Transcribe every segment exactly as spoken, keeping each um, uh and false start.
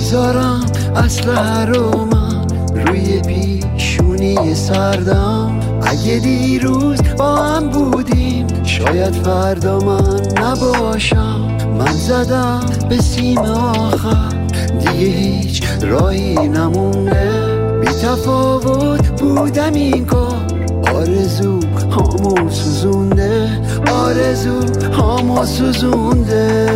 میذارم اسلحه رو من روی پیشونی سردم. اگه دیروز با هم بودیم شاید فردا من نباشم. من زدم به سیم آخر دیگه هیچ راهی نمونده. بی تفاوت بودم این کار، آرزو هامو سوزونده، آرزو هامو سوزونده.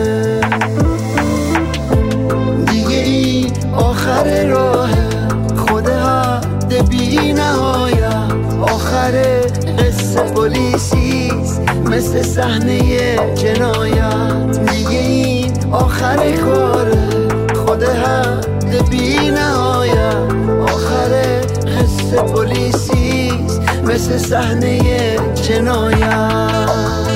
دیگه این آخر راه خود حد بی نهایت، آخر قصه پلیسیست مثل صحنه جنایت. دیگه این آخر کاره خود حد بی نهایت، آخر قصه پلیسیست مثل صحنه جنایت.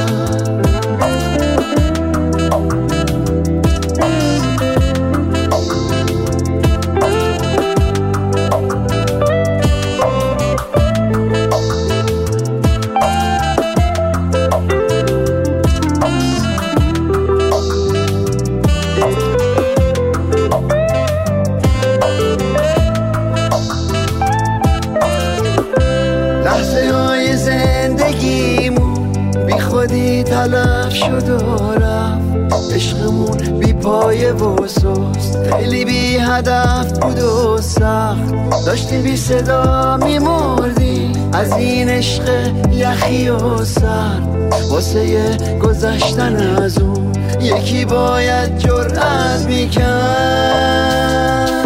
لحظه های زندگیمون بی خودی تلف شد و رفت. عشقمون بی پایه و سست، خیلی بی هدف بود و سخت. داشتیم بی صدا میمردیم از این عشق یخی و سرد. واسه گذشتن از اون یکی باید جرأت میکرد.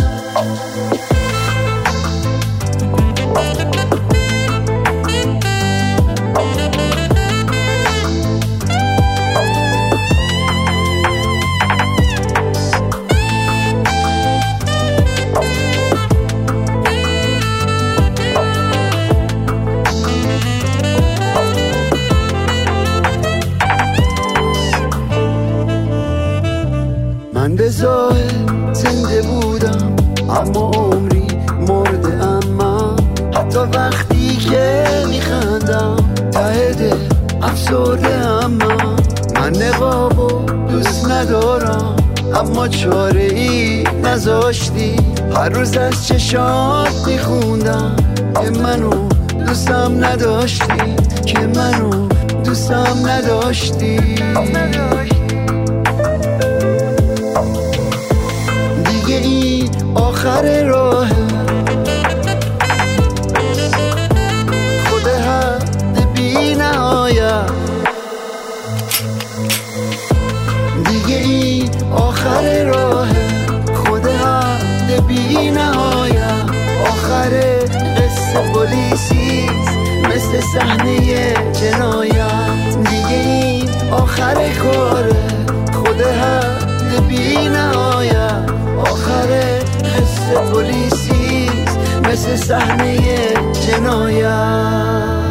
من به ظاهر زنده بودم اما عمری مرده اما. حتی وقتی که میخندم ته دل افسرده اما. من نقابو دوست ندارم اما چاره ای نذاشتی. هر روز از چشات میخوندم که منو دوستم نداشتی، که منو دوستم نداشتی. دیگه این آخر راه خود حد بی نهایت. دیگه این آخر راه خود حد بی نهایت، آخر قصه پلیسیست مثل صحنه جنایت. دیگه این آخر کاره خود حد بی نهایت، آخر قصه پلیسیست مثل صحنه جنایت.